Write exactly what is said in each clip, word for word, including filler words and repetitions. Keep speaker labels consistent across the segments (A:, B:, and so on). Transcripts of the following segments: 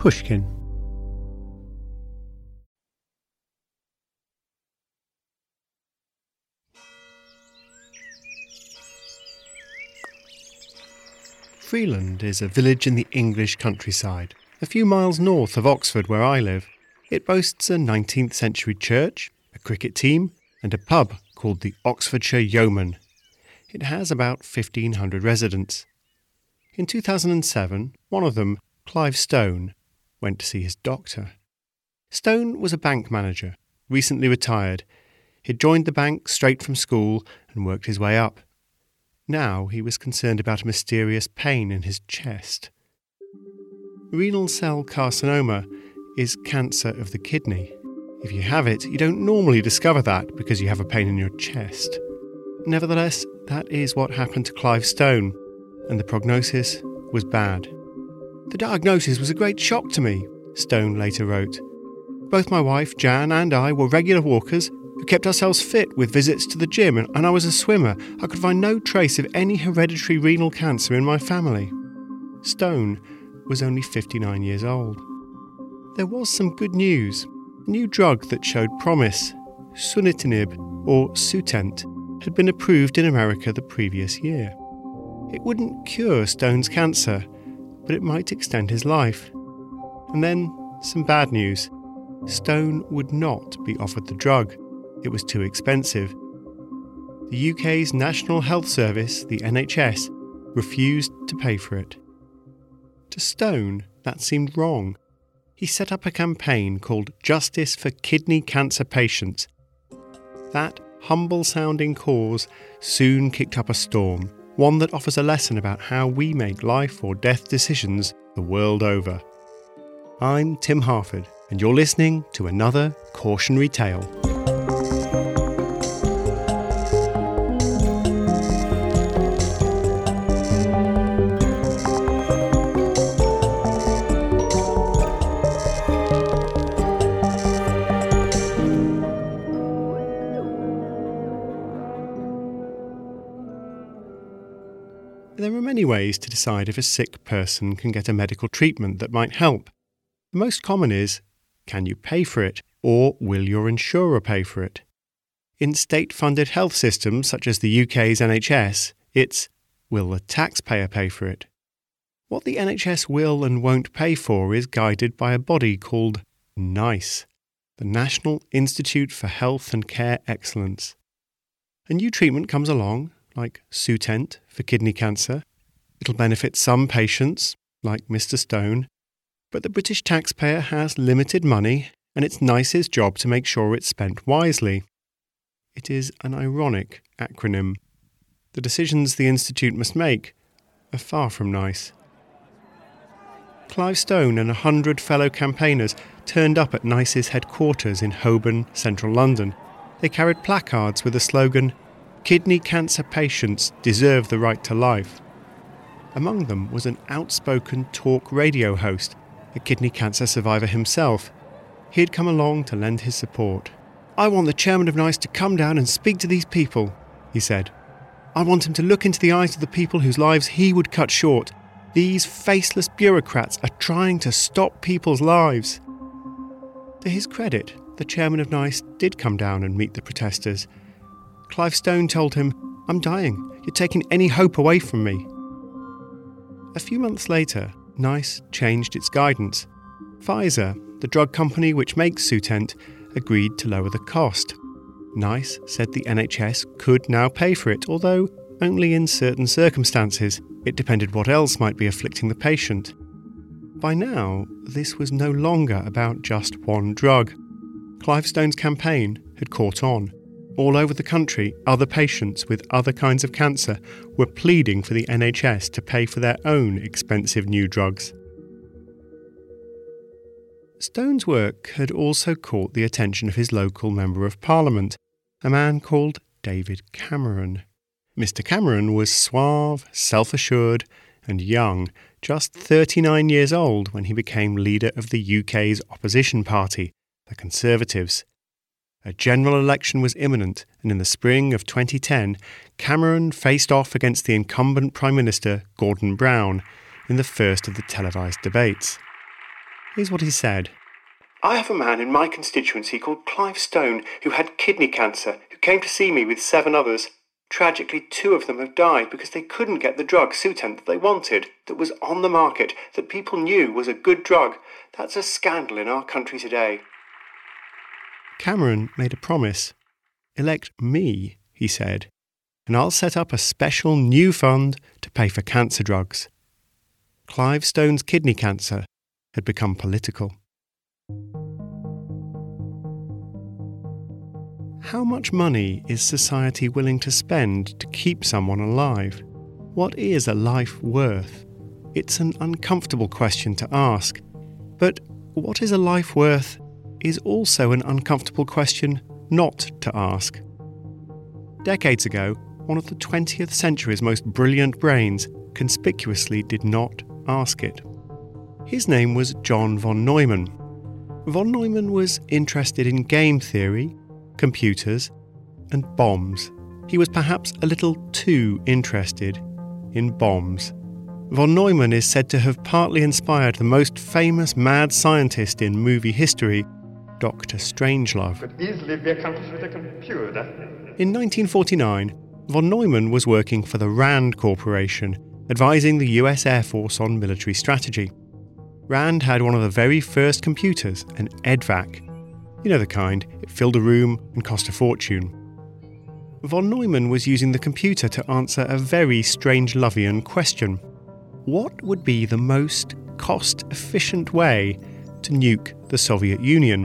A: Pushkin. Freeland is a village in the English countryside, a few miles north of Oxford where I live. It boasts a nineteenth century church, a cricket team, and a pub called the Oxfordshire Yeoman. It has about fifteen hundred residents. In two thousand seven, one of them, Clive Stone, went to see his doctor. Stone was a bank manager, recently retired. He'd joined the bank straight from school and worked his way up. Now he was concerned about a mysterious pain in his chest. Renal cell carcinoma is cancer of the kidney. If you have it, you don't normally discover that because you have a pain in your chest. Nevertheless, that is what happened to Clive Stone, and the prognosis was bad. "The diagnosis was a great shock to me," Stone later wrote. "Both my wife, Jan, and I were regular walkers who kept ourselves fit with visits to the gym, and I was a swimmer. I could find no trace of any hereditary renal cancer in my family." Stone was only fifty-nine years old. There was some good news. A new drug that showed promise, sunitinib, or Sutent, had been approved in America the previous year. It wouldn't cure Stone's cancer, but it might extend his life. And then, some bad news. Stone would not be offered the drug. It was too expensive. The U K's National Health Service, the N H S, refused to pay for it. To Stone, that seemed wrong. He set up a campaign called Justice for Kidney Cancer Patients. That humble-sounding cause soon kicked up a storm, one that offers a lesson about how we make life or death decisions the world over. I'm Tim Harford, and you're listening to another cautionary tale. There are many ways to decide if a sick person can get a medical treatment that might help. The most common is, can you pay for it, or will your insurer pay for it? In state-funded health systems such as the U K's N H S, it's, will the taxpayer pay for it? What the N H S will and won't pay for is guided by a body called NICE, the National Institute for Health and Care Excellence. A new treatment comes along, like Sutent for kidney cancer. It'll benefit some patients, like Mister Stone, but the British taxpayer has limited money, and it's NICE's job to make sure it's spent wisely. It is an ironic acronym. The decisions the Institute must make are far from nice. Clive Stone and a hundred fellow campaigners turned up at NICE's headquarters in Holborn, central London. They carried placards with the slogan, "Kidney cancer patients deserve the right to life." Among them was an outspoken talk radio host, a kidney cancer survivor himself. He had come along to lend his support. "I want the chairman of NICE to come down and speak to these people," he said. "I want him to look into the eyes of the people whose lives he would cut short. These faceless bureaucrats are trying to stop people's lives." To his credit, the chairman of NICE did come down and meet the protesters. Clive Stone told him, "I'm dying. You're taking any hope away from me." A few months later, NICE changed its guidance. Pfizer, the drug company which makes Sutent, agreed to lower the cost. NICE said the N H S could now pay for it, although only in certain circumstances. It depended what else might be afflicting the patient. By now, this was no longer about just one drug. Clive Stone's campaign had caught on. All over the country, other patients with other kinds of cancer were pleading for the N H S to pay for their own expensive new drugs. Stone's work had also caught the attention of his local Member of Parliament, a man called David Cameron. Mister Cameron was suave, self-assured, and young, just thirty-nine years old when he became leader of the U K's opposition party, the Conservatives. A general election was imminent, and in the spring of twenty ten, Cameron faced off against the incumbent Prime Minister, Gordon Brown, in the first of the televised debates. Here's what he said. I have a man in my constituency called Clive Stone who had kidney cancer, who came to see me with seven others. Tragically, two of them have died because they couldn't get the drug Sutent that they wanted, that was on the market, that people knew was a good drug. That's a scandal in our country today. Cameron made a promise. Elect me, he said, and I'll set up a special new fund to pay for cancer drugs. Clive Stone's kidney cancer had become political. How much money is society willing to spend to keep someone alive? What is a life worth? It's an uncomfortable question to ask. But what is a life worth is also an uncomfortable question not to ask. Decades ago, one of the twentieth century's most brilliant brains conspicuously did not ask it. His name was John von Neumann. Von Neumann was interested in game theory, computers, and bombs. He was perhaps a little too interested in bombs. Von Neumann is said to have partly inspired the most famous mad scientist in movie history, Doctor Strangelove.
B: Could easily be accomplished with a computer.
A: In nineteen forty-nine, von Neumann was working for the RAND Corporation, advising the U S Air Force on military strategy. RAND had one of the very first computers, an E D VAC. You know the kind, it filled a room and cost a fortune. Von Neumann was using the computer to answer a very Strangelovian question. What would be the most cost-efficient way to nuke the Soviet Union?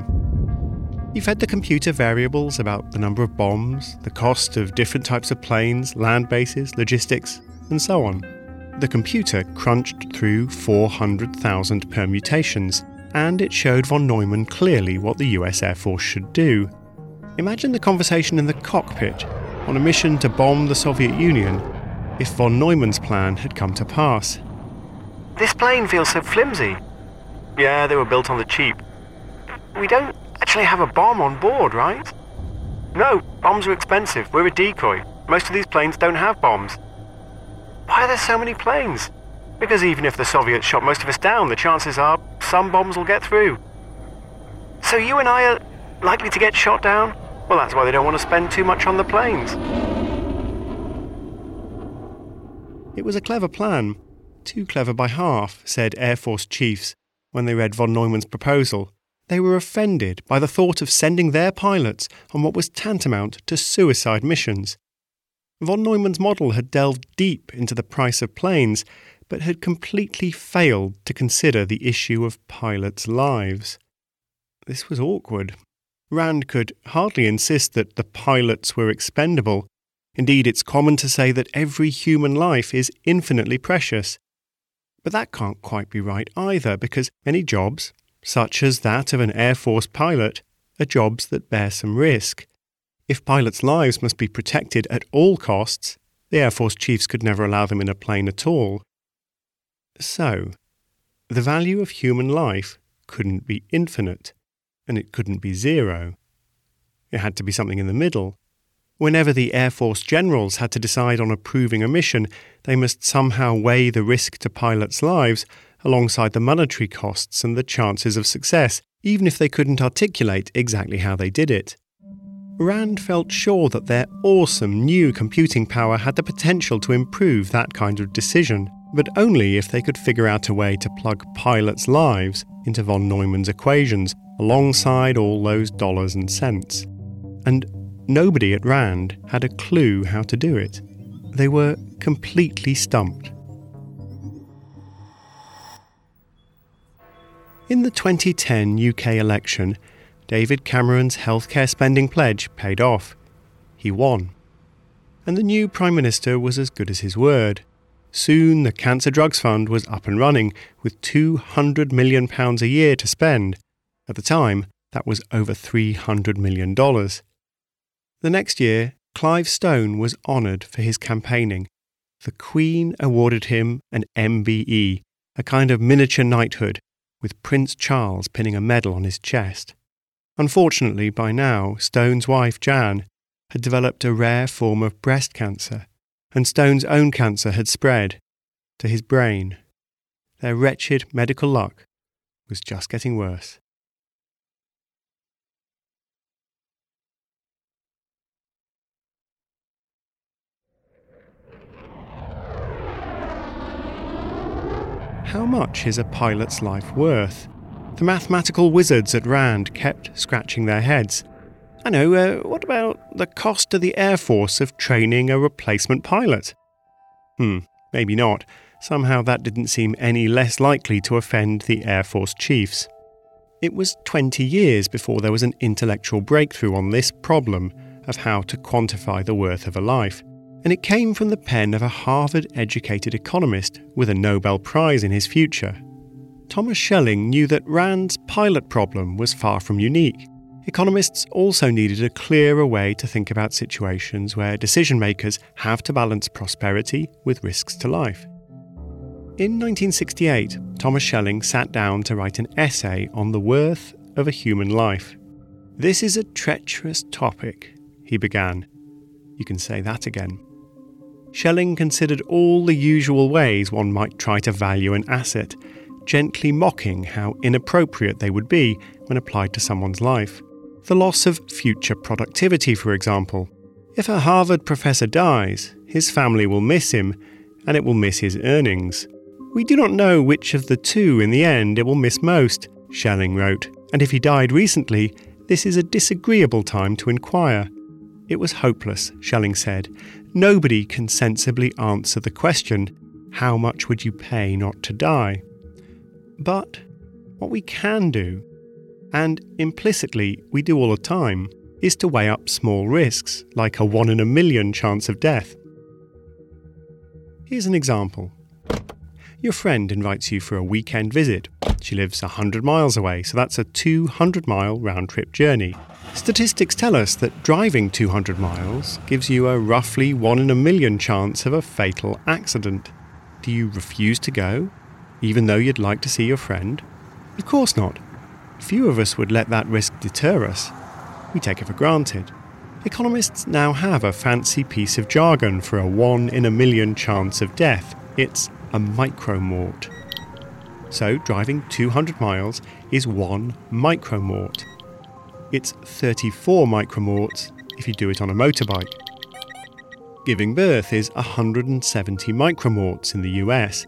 A: He fed the computer variables about the number of bombs, the cost of different types of planes, land bases, logistics, and so on. The computer crunched through four hundred thousand permutations, and it showed von Neumann clearly what the U S Air Force should do. Imagine the conversation in the cockpit on a mission to bomb the Soviet Union if von Neumann's plan had come to pass. This plane feels so flimsy. Yeah, they were built on the cheap. We don't actually have a bomb on board, right? No, bombs are expensive. We're a decoy. Most of these planes don't have bombs. Why are there so many planes? Because even if the Soviets shot most of us down, the chances are some bombs will get through. So you and I are likely to get shot down? Well, that's why they don't want to spend too much on the planes. It was a clever plan. Too clever by half, said Air Force chiefs when they read von Neumann's proposal. They were offended by the thought of sending their pilots on what was tantamount to suicide missions. Von Neumann's model had delved deep into the price of planes, but had completely failed to consider the issue of pilots' lives. This was awkward. RAND could hardly insist that the pilots were expendable. Indeed, it's common to say that every human life is infinitely precious. But that can't quite be right either, because many jobs, such as that of an Air Force pilot, are jobs that bear some risk. If pilots' lives must be protected at all costs, the Air Force chiefs could never allow them in a plane at all. So, the value of human life couldn't be infinite, and it couldn't be zero. It had to be something in the middle. Whenever the Air Force generals had to decide on approving a mission, they must somehow weigh the risk to pilots' lives alongside the monetary costs and the chances of success, even if they couldn't articulate exactly how they did it. RAND felt sure that their awesome new computing power had the potential to improve that kind of decision, but only if they could figure out a way to plug pilots' lives into von Neumann's equations alongside all those dollars and cents. And nobody at RAND had a clue how to do it. They were completely stumped. In the twenty ten U K election, David Cameron's healthcare spending pledge paid off. He won. And the new Prime Minister was as good as his word. Soon the Cancer Drugs Fund was up and running, with two hundred million pounds a year to spend. At the time, that was over three hundred million dollars. The next year, Clive Stone was honoured for his campaigning. The Queen awarded him an M B E, a kind of miniature knighthood, with Prince Charles pinning a medal on his chest. Unfortunately, by now, Stone's wife, Jan, had developed a rare form of breast cancer, and Stone's own cancer had spread to his brain. Their wretched medical luck was just getting worse. How much is a pilot's life worth? The mathematical wizards at RAND kept scratching their heads. I know, uh, what about the cost to the Air Force of training a replacement pilot? Hmm, maybe not. Somehow that didn't seem any less likely to offend the Air Force chiefs. It was twenty years before there was an intellectual breakthrough on this problem of how to quantify the worth of a life. And it came from the pen of a Harvard-educated economist with a Nobel Prize in his future. Thomas Schelling knew that RAND's pilot problem was far from unique. Economists also needed a clearer way to think about situations where decision-makers have to balance prosperity with risks to life. In nineteen sixty-eight, Thomas Schelling sat down to write an essay on the worth of a human life. "This is a treacherous topic," he began. You can say that again. Schelling considered all the usual ways one might try to value an asset, gently mocking how inappropriate they would be when applied to someone's life. The loss of future productivity, for example. If a Harvard professor dies, his family will miss him, and it will miss his earnings. "We do not know which of the two in the end it will miss most," Schelling wrote, "and if he died recently, this is a disagreeable time to inquire." It was hopeless, Schelling said. Nobody can sensibly answer the question, how much would you pay not to die? But what we can do, and implicitly we do all the time, is to weigh up small risks, like a one in a million chance of death. Here's an example. Your friend invites you for a weekend visit. She lives one hundred miles away, so that's a two hundred mile round-trip journey. Statistics tell us that driving two hundred miles gives you a roughly one in a million chance of a fatal accident. Do you refuse to go, even though you'd like to see your friend? Of course not. Few of us would let that risk deter us. We take it for granted. Economists now have a fancy piece of jargon for a one in a million chance of death. It's a micromort. So driving two hundred miles is one micromort. It's thirty-four micromorts if you do it on a motorbike. Giving birth is one hundred seventy micromorts in the U S.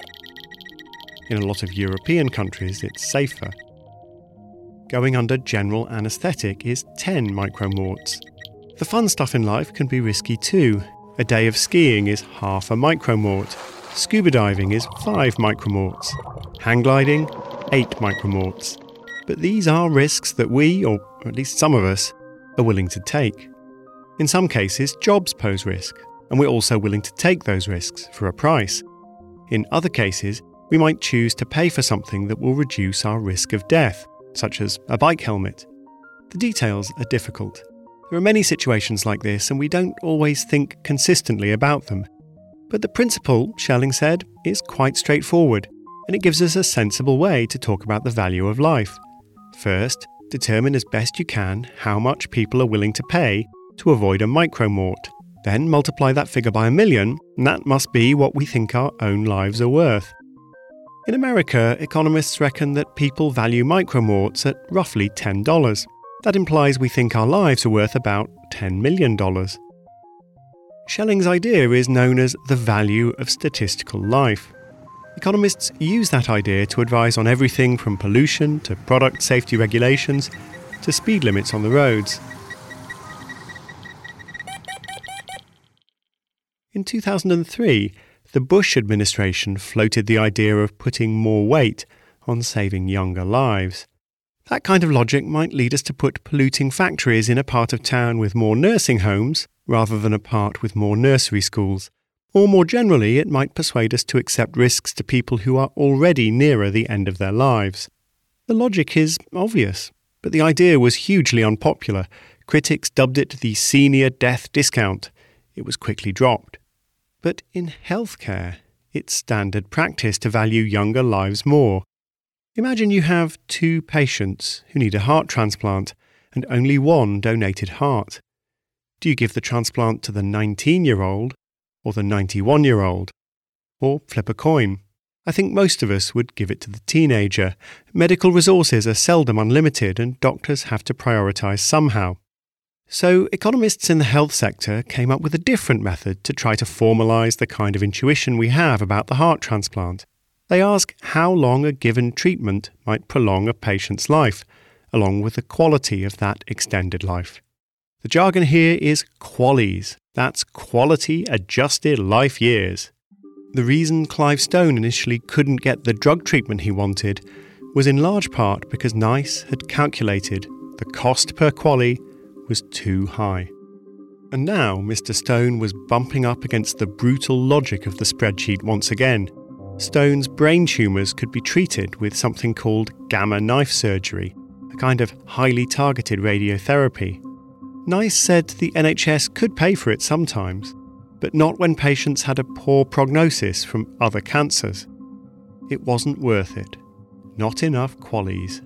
A: In a lot of European countries, it's safer. Going under general anaesthetic is ten micromorts. The fun stuff in life can be risky too. A day of skiing is half a micromort. Scuba diving is five micromorts. Hang gliding, eight micromorts. But these are risks that we, or at least some of us, are willing to take. In some cases, jobs pose risk, and we're also willing to take those risks for a price. In other cases, we might choose to pay for something that will reduce our risk of death, such as a bike helmet. The details are difficult. There are many situations like this, and we don't always think consistently about them. But the principle, Schelling said, is quite straightforward, and it gives us a sensible way to talk about the value of life. First, determine as best you can how much people are willing to pay to avoid a micromort. Then multiply that figure by a million, and that must be what we think our own lives are worth. In America, economists reckon that people value micromorts at roughly ten dollars. That implies we think our lives are worth about ten million dollars. Schelling's idea is known as the value of statistical life. Economists use that idea to advise on everything from pollution to product safety regulations to speed limits on the roads. In two thousand three, the Bush administration floated the idea of putting more weight on saving younger lives. That kind of logic might lead us to put polluting factories in a part of town with more nursing homes rather than a part with more nursery schools. Or more generally, it might persuade us to accept risks to people who are already nearer the end of their lives. The logic is obvious, but the idea was hugely unpopular. Critics dubbed it the senior death discount. It was quickly dropped. But in healthcare, it's standard practice to value younger lives more. Imagine you have two patients who need a heart transplant and only one donated heart. Do you give the transplant to the nineteen-year-old or the ninety-one-year-old? Or flip a coin? I think most of us would give it to the teenager. Medical resources are seldom unlimited and doctors have to prioritise somehow. So economists in the health sector came up with a different method to try to formalise the kind of intuition we have about the heart transplant. They ask how long a given treatment might prolong a patient's life, along with the quality of that extended life. The jargon here is QALYs. That's Quality Adjusted Life Years. The reason Clive Stone initially couldn't get the drug treatment he wanted was in large part because NICE had calculated the cost per QALY was too high. And now Mister Stone was bumping up against the brutal logic of the spreadsheet once again. Stone's brain tumours could be treated with something called gamma knife surgery, a kind of highly targeted radiotherapy. NICE said the N H S could pay for it sometimes, but not when patients had a poor prognosis from other cancers. It wasn't worth it. Not enough QALYs.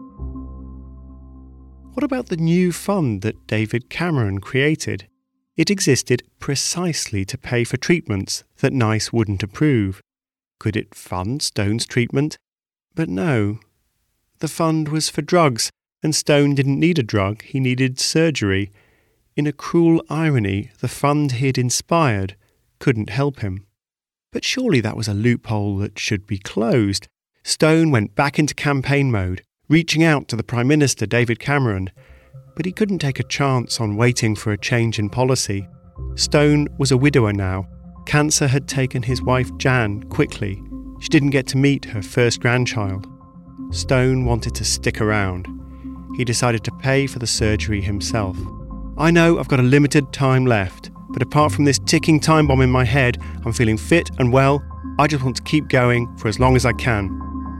A: What about the new fund that David Cameron created? It existed precisely to pay for treatments that NICE wouldn't approve. Could it fund Stone's treatment? But no. The fund was for drugs, and Stone didn't need a drug, he needed surgery. In a cruel irony, the fund he'd inspired couldn't help him. But surely that was a loophole that should be closed. Stone went back into campaign mode, reaching out to the Prime Minister David Cameron, but he couldn't take a chance on waiting for a change in policy. Stone was a widower now. Cancer had taken his wife Jan quickly. She didn't get to meet her first grandchild. Stone wanted to stick around. He decided to pay for the surgery himself. I know I've got a limited time left, but apart from this ticking time bomb in my head, I'm feeling fit and well. I just want to keep going for as long as I can.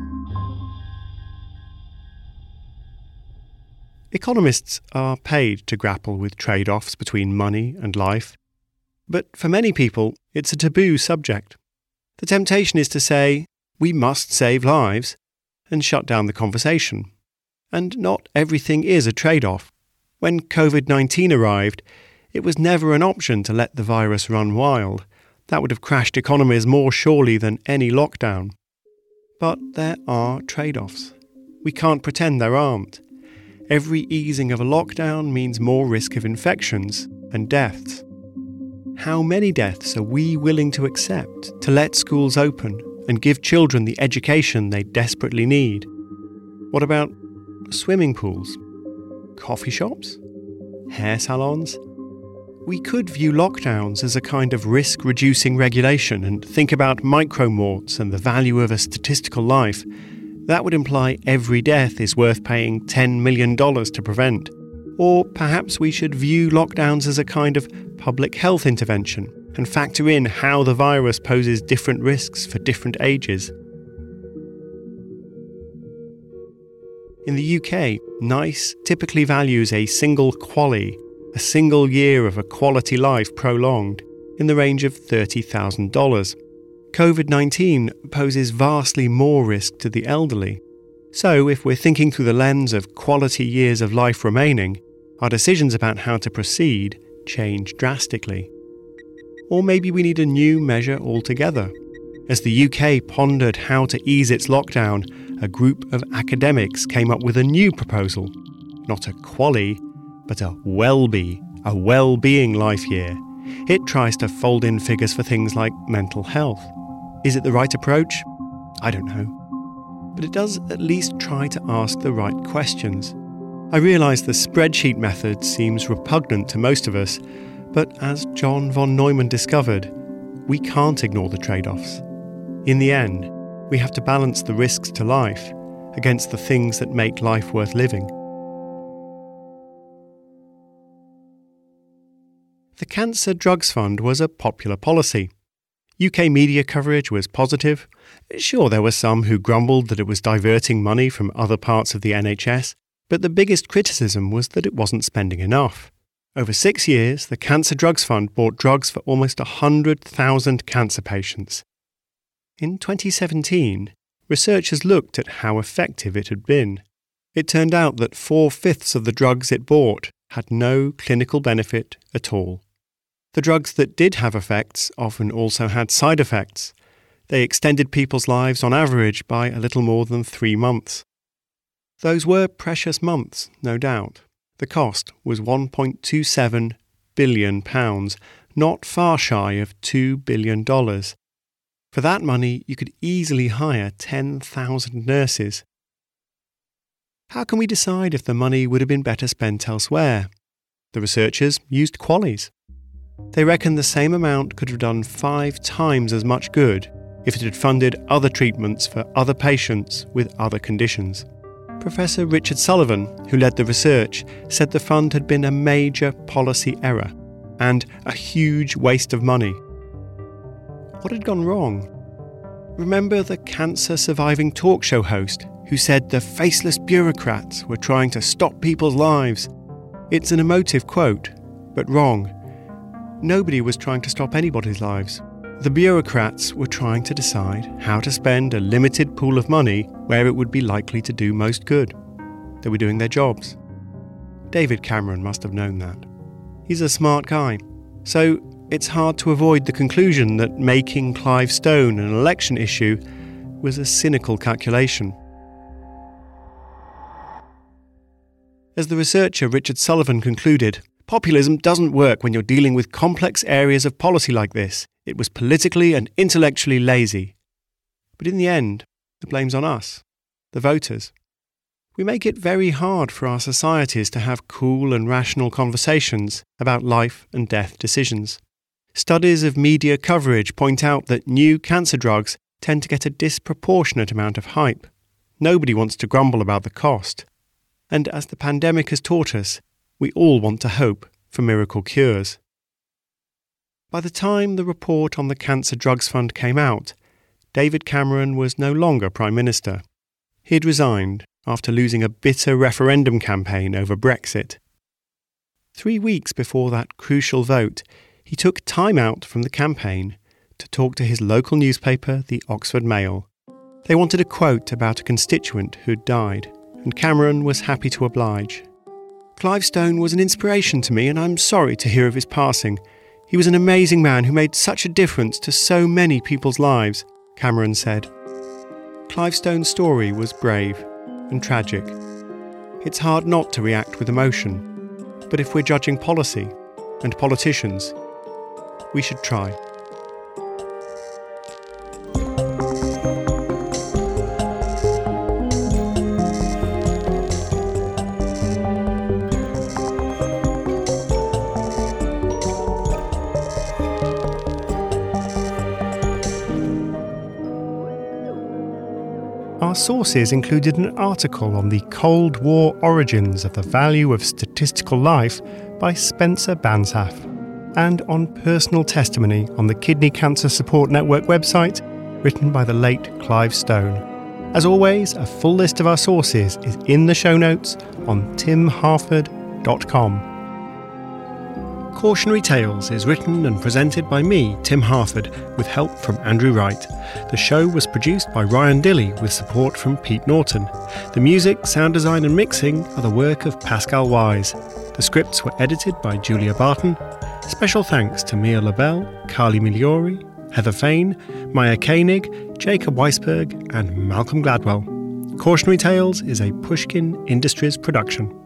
A: Economists are paid to grapple with trade-offs between money and life. But for many people, it's a taboo subject. The temptation is to say, we must save lives, and shut down the conversation. And not everything is a trade-off. When covid nineteen arrived, it was never an option to let the virus run wild. That would have crashed economies more surely than any lockdown. But there are trade-offs. We can't pretend there aren't. Every easing of a lockdown means more risk of infections and deaths. How many deaths are we willing to accept to let schools open and give children the education they desperately need? What about swimming pools? Coffee shops? Hair salons? We could view lockdowns as a kind of risk-reducing regulation and think about micromorts and the value of a statistical life. That would imply every death is worth paying ten million dollars to prevent. Or perhaps we should view lockdowns as a kind of public health intervention and factor in how the virus poses different risks for different ages. In the U K, NICE typically values a single QALY, a single year of a quality life prolonged, in the range of thirty thousand dollars. covid nineteen poses vastly more risk to the elderly. So if we're thinking through the lens of quality years of life remaining, our decisions about how to proceed change drastically. Or maybe we need a new measure altogether. As the U K pondered how to ease its lockdown, a group of academics came up with a new proposal. Not a QALY, but a WELLBE, a well-being life year. It tries to fold in figures for things like mental health. Is it the right approach? I don't know. But it does at least try to ask the right questions. I realise the spreadsheet method seems repugnant to most of us, but as John von Neumann discovered, we can't ignore the trade-offs. In the end, we have to balance the risks to life against the things that make life worth living. The Cancer Drugs Fund was a popular policy. U K media coverage was positive. Sure, there were some who grumbled that it was diverting money from other parts of the N H S, but the biggest criticism was that it wasn't spending enough. Over six years, the Cancer Drugs Fund bought drugs for almost one hundred thousand cancer patients. In twenty seventeen, researchers looked at how effective it had been. It turned out that four-fifths of the drugs it bought had no clinical benefit at all. The drugs that did have effects often also had side effects. They extended people's lives on average by a little more than three months. Those were precious months, no doubt. The cost was one point two seven billion pounds, not far shy of two billion dollars. For that money, you could easily hire ten thousand nurses. How can we decide if the money would have been better spent elsewhere? The researchers used QALYs. They reckon the same amount could have done five times as much good if it had funded other treatments for other patients with other conditions. Professor Richard Sullivan, who led the research, said the fund had been a major policy error and a huge waste of money. What had gone wrong? Remember the cancer-surviving talk show host who said the faceless bureaucrats were trying to stop people's lives? It's an emotive quote, but wrong. Nobody was trying to stop anybody's lives. The bureaucrats were trying to decide how to spend a limited pool of money where it would be likely to do most good. They were doing their jobs. David Cameron must have known that. He's a smart guy, so it's hard to avoid the conclusion that making Clive Stone an election issue was a cynical calculation. As the researcher Richard Sullivan concluded, populism doesn't work when you're dealing with complex areas of policy like this. It was politically and intellectually lazy. But in the end, the blame's on us, the voters. We make it very hard for our societies to have cool and rational conversations about life and death decisions. Studies of media coverage point out that new cancer drugs tend to get a disproportionate amount of hype. Nobody wants to grumble about the cost. And as the pandemic has taught us, we all want to hope for miracle cures. By the time the report on the Cancer Drugs Fund came out, David Cameron was no longer Prime Minister. He had resigned after losing a bitter referendum campaign over Brexit. Three weeks before that crucial vote, he took time out from the campaign to talk to his local newspaper, the Oxford Mail. They wanted a quote about a constituent who'd died, and Cameron was happy to oblige. "Clive Stone was an inspiration to me, and I'm sorry to hear of his passing. He was an amazing man who made such a difference to so many people's lives," Cameron said. Clive Stone's story was brave and tragic. It's hard not to react with emotion, but if we're judging policy and politicians, we should try. Our sources included an article on the Cold War origins of the value of statistical life by Spencer Bansaf, and on personal testimony on the Kidney Cancer Support Network website written by the late Clive Stone. As always, a full list of our sources is in the show notes on tim harford dot com. Cautionary Tales is written and presented by me, Tim Harford, with help from Andrew Wright. The show was produced by Ryan Dilley with support from Pete Norton. The music, sound design and mixing are the work of Pascal Wise. The scripts were edited by Julia Barton. Special thanks to Mia Labelle, Carly Migliori, Heather Fain, Maya Koenig, Jacob Weisberg and Malcolm Gladwell. Cautionary Tales is a Pushkin Industries production.